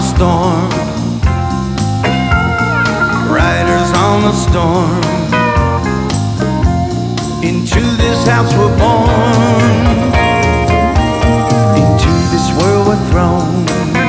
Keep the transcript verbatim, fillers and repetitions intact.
storm, riders on the storm. Into this house we're born, into this world we're thrown.